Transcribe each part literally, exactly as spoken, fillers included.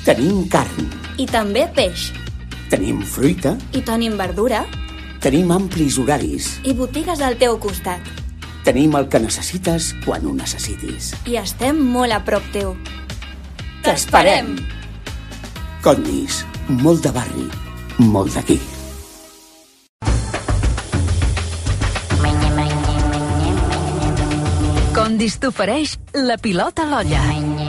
Tenim carn. I també peix. Tenim fruita. I tenim verdura. Tenim amplis horaris. I botigues al teu costat. Tenim el que necessites quan ho necessitis. I estem molt a prop teu. T'esperem! Condis, molt de barri, molt d'aquí. Condis t'ofereix la pilota a l'olla.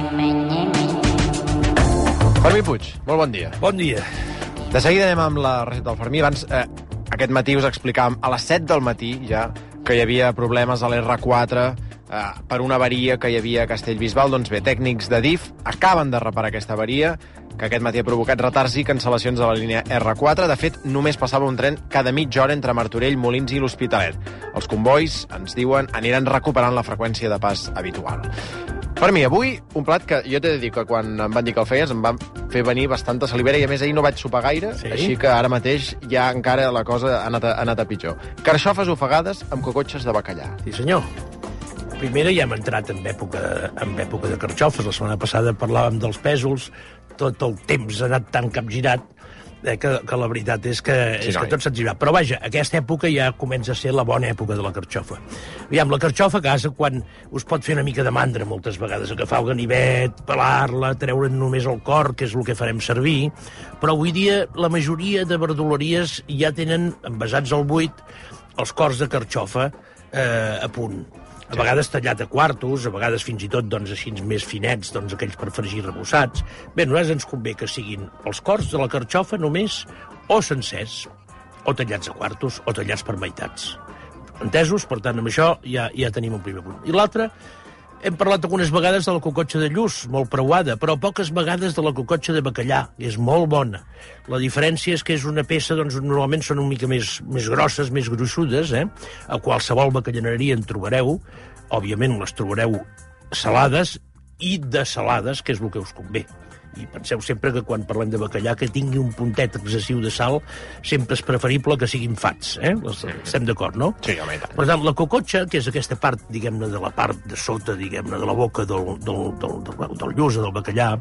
Fermí Puig, molt bon dia. Bon dia. De seguida anem amb la recepta del Fermí. Abans, eh, aquest matí us explicàvem, a les set del matí ja, que hi havia problemes a l'R quatre eh, per una avaria que hi havia a Castellbisbal. Doncs bé, tècnics de D I F acaben de reparar aquesta avaria, que aquest matí ha provocat retards i cancel·lacions a la línia R quatre. De fet, només passava un tren cada mitja hora entre Martorell, Molins i l'Hospitalet. Els convois, ens diuen, aniran recuperant la freqüència de pas habitual. Per mi, avui, un plat que jo t'he de dir que quan em van dir que el feies em van fer venir bastanta salivera i, a més, ahir no vaig sopar gaire, sí? Així que ara mateix ja encara la cosa ha anat a, ha anat a pitjor. Carxofes ofegades amb cocotxes de bacallà. Sí, senyor. Primera ja hem entrat en època, en època de carxofes. La setmana passada parlàvem dels pèsols, tot el temps ha anat tan capgirat eh, que, que la veritat és que, sí, és no, que tot se'ns va. Però vaja, aquesta època ja comença a ser la bona època de la carxofa. Aviam, la carxofa a casa, quan us pot fer una mica de mandra moltes vegades, agafar el ganivet, pelar-la, treure'n només el cor, que és el que farem servir, però avui dia la majoria de verduleries ja tenen, envasats al buit, els cors de carxofa eh, a punt. A vegades tallat a quartos, a vegades fins i tot doncs, així més finets, doncs, aquells per fregir rebossats. Bé, a nosaltres ens convé que siguin els cors de la carxofa només o sencers, o tallats a quartos, o tallats per meitats. Entesos? Per tant, amb això ja, ja tenim un primer punt. I l'altre, hem parlat algunes vegades de la cocotxa de lluç, molt preuada, però poques vegades de la cocotxa de bacallà, que és molt bona. La diferència és que és una peça, doncs, normalment són una mica més, més grosses, més gruixudes, eh? A qualsevol bacallaneria en trobareu. Òbviament les trobareu salades i desalades, que és el que us convé. I penseu sempre que quan parlem de bacallà que tingui un puntet excessiu de sal sempre és preferible que siguin fats, eh? Estem d'acord, no? Sí, home, i tant. Per tant, la cocotxa, que és aquesta part, diguem-ne, de la part de sota, diguem-ne, de la boca del, del, del, del, del lluç o del bacallà,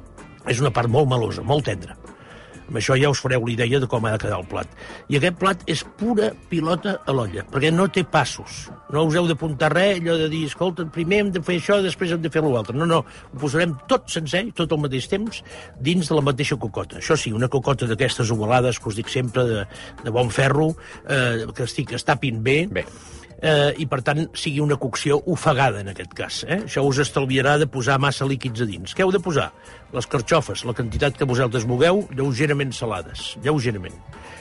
és una part molt melosa, molt tendra. Amb això ja us fareu l'idea de com ha de quedar el plat. I aquest plat és pura pilota a l'olla, perquè no té passos. No us heu d'apuntar res, allò de dir, escolta, primer hem de fer això, després hem de fer l'altre. No, no, ho posarem tot sencer, tot al mateix temps, dins de la mateixa cocota. Això sí, una cocota d'aquestes ovalades, que us dic sempre, de, de bon ferro, eh, que, estic, que es tapin bé, bé. Eh, i, per tant, sigui una cocció ofegada, en aquest cas. Eh? Això us estalviarà de posar massa líquids a dins. Què heu de posar? Les carxofes, la quantitat que vosaltres vulgueu, lleugerament salades, lleugerament.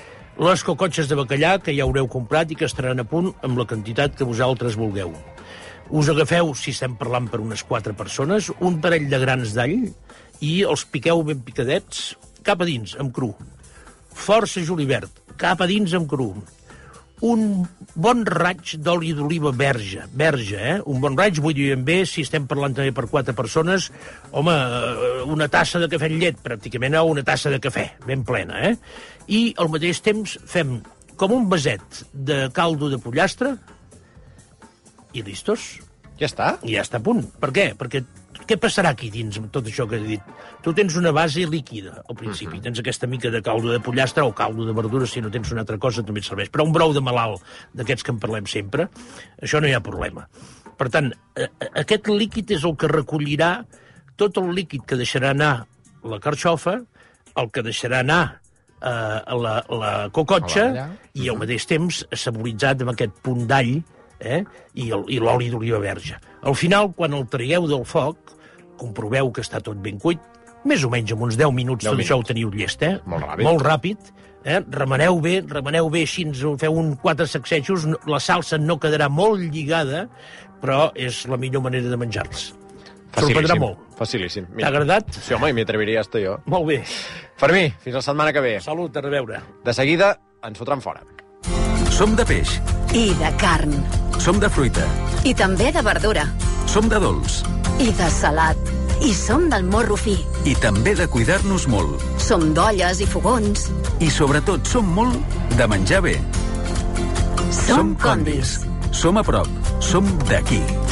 Les cocotxes de bacallà, que ja haureu comprat i que estaran a punt amb la quantitat que vosaltres vulgueu. Us agafeu, si estem parlant per unes quatre persones, un parell de grans d'all i els piqueu ben picadets cap a dins, amb cru. Força julivert, cap a dins, amb cru. Un bon raig d'oli d'oliva verge, verge, eh? Un bon raig, vull dir bé, si estem parlant també per quatre persones, home, una tassa de cafè amb llet, pràcticament, o una tassa de cafè, ben plena, eh? I al mateix temps fem com un vaset de caldo de pollastre i listos. Ja està? I ja està a punt. Per què? Perquè què passarà aquí dins amb tot això que he dit? Tu tens una base líquida, al principi. Uh-huh. Tens aquesta mica de caldo de pollastre o caldo de verdures, si no tens una altra cosa també et serveix. Però un brou de malalt, d'aquests que en parlem sempre, això no hi ha problema. Per tant, aquest líquid és el que recollirà tot el líquid que deixarà anar la carxofa, el que deixarà anar eh, la, la cocotxa, i al mateix temps saboritzat amb aquest punt d'all, eh? i l'oli d'oliva verge. Al final, quan el traieu del foc, comproveu que està tot ben cuit, més o menys en uns deu minuts, tot això ho teniu llest, eh? Molt ràpid. Molt ràpid. Eh? Remeneu bé, remeneu bé, així feu un quatre sacsejos, la salsa no quedarà molt lligada, però és la millor manera de menjar-los. Sorprendrà molt. Facilíssim. T'ha agradat? Sí, home, i m'hi atreviria hasta jo. Molt bé. Fermí, fins la setmana que ve. Salut, a reveure. De seguida ens fotran fora. Som de peix. I de carn. Som de fruita. I també de verdura. Som de dolç. I de salat. I som del morro fi. I també de cuidar-nos molt. Som d'olles i fogons. I sobretot som molt de menjar bé. Som Condis. Som a prop. Som d'aquí.